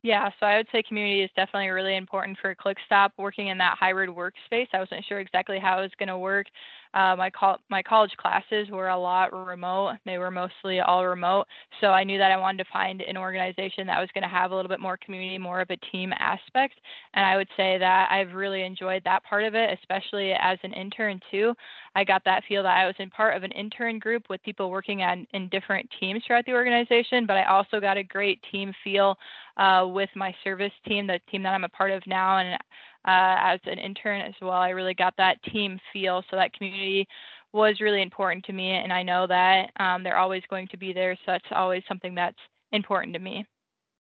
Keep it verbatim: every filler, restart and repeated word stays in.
Yeah, so I would say community is definitely really important for ClickStop. Working in that hybrid workspace, I wasn't sure exactly how it was going to work. Uh, my col- my college classes were a lot remote. They were mostly all remote, so I knew that I wanted to find an organization that was going to have a little bit more community, more of a team aspect. And I would say that I've really enjoyed that part of it, especially as an intern too. I got that feel that I was in part of an intern group with people working on in different teams throughout the organization, but I also got a great team feel uh, with my service team, the team that I'm a part of now, and uh, as an intern as well. I really got that team feel, so that community was really important to me, and I know that um, they're always going to be there, so that's always something that's important to me.